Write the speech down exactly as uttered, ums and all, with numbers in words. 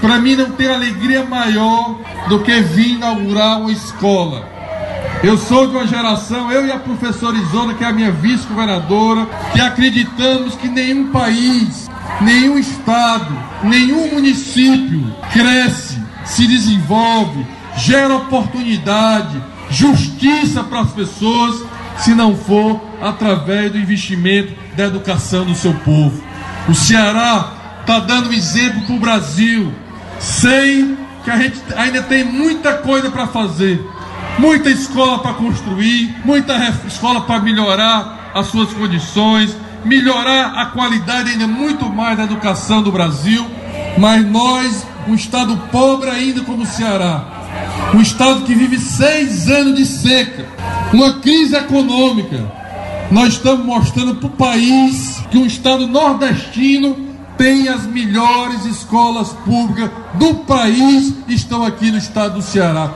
Para mim não tem alegria maior do que vir inaugurar uma escola. Eu sou de uma geração, eu e a professora Isolda, que é a minha vice-governadora, que acreditamos que nenhum país, nenhum estado, nenhum município cresce, se desenvolve, gera oportunidade, justiça para as pessoas, se não for através do investimento da educação do seu povo. O Ceará está dando exemplo para o Brasil. Sei que a gente ainda tem muita coisa para fazer, muita escola para construir, muita escola para melhorar as suas condições, melhorar a qualidade ainda muito mais da educação do Brasil. Mas nós, um estado pobre ainda como o Ceará, um estado que vive seis anos de seca, uma crise econômica, nós estamos mostrando para o país que um estado nordestino tem as melhores escolas públicas do país, estão aqui no estado do Ceará.